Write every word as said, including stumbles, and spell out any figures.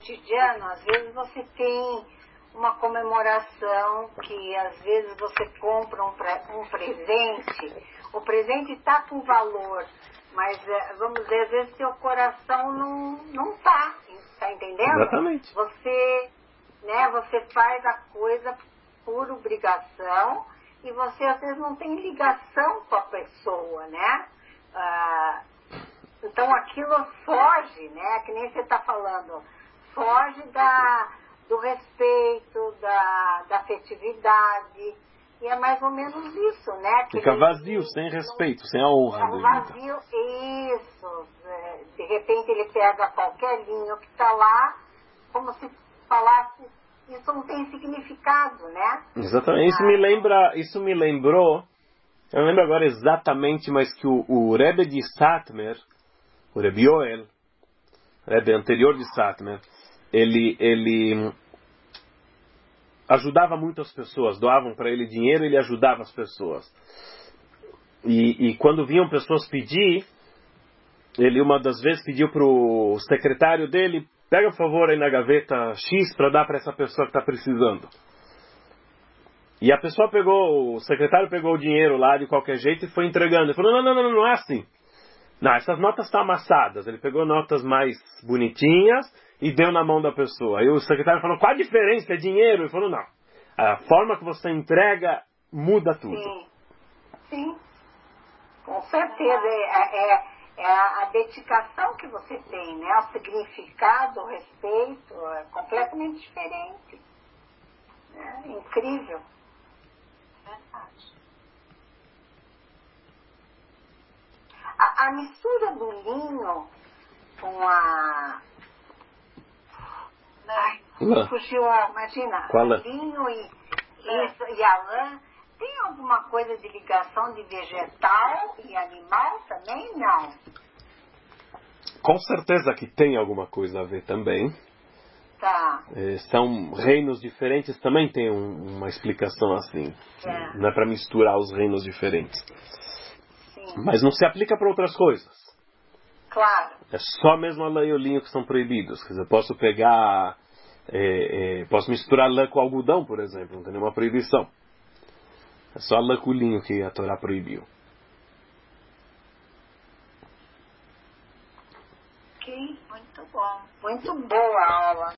cotidiano, às vezes você tem uma comemoração que às vezes você compra um, pre- um presente, o presente está com valor, mas é, vamos dizer, às vezes seu coração não não está, tá entendendo? Exatamente. Você, né, você faz a coisa por obrigação e você às vezes não tem ligação com a pessoa, né? Ah, então aquilo foge, né? Que nem você está falando, foge da, do respeito, da, da afetividade. E é mais ou menos isso, né? Que Fica ele- vazio, sem respeito, sem a honra é um devida. vazio, isso. É, de repente ele pega qualquer linho que está lá, como se falasse, isso não tem significado, né? Exatamente. Isso me lembra, isso me lembrou, eu não lembro agora exatamente, mas que o, o Rebbe de Satmer, o Rebbe Yoel, Rebbe anterior de Satmer, ele, ele ajudava muito as pessoas, doavam para ele dinheiro, ele ajudava as pessoas. E, e quando vinham pessoas pedir, ele uma das vezes pediu para o secretário dele, pega por favor aí na gaveta X para dar para essa pessoa que está precisando. E a pessoa pegou, o secretário pegou o dinheiro lá de qualquer jeito e foi entregando. Ele falou, não, não, não, não, não é assim. Não, essas notas estão amassadas. Ele pegou notas mais bonitinhas e deu na mão da pessoa. Aí o secretário falou, qual a diferença? É dinheiro? Ele falou, não. A forma que você entrega muda tudo. Sim, sim, com certeza. É, é, é a dedicação que você tem, né? O significado, o respeito é completamente diferente. Né? Incrível. Verdade. A, a mistura do linho com a... Ai, Lã. fugiu a... Imagina, Qual lã? linho e, isso, e a lã. Tem alguma coisa de ligação de vegetal e animal também? Não. Com certeza que tem alguma coisa a ver também. Tá. É, são reinos diferentes, também tem um, uma explicação assim. É. Não é para misturar os reinos diferentes. Sim. Mas não se aplica para outras coisas. Claro. É só mesmo a lã e o linho que são proibidos. Quer dizer, eu posso pegar... É, é, posso misturar lã com algodão, por exemplo. Não tem nenhuma proibição. É só a lã com o linho que a Torá proibiu. Ok, muito bom. Muito boa a aula.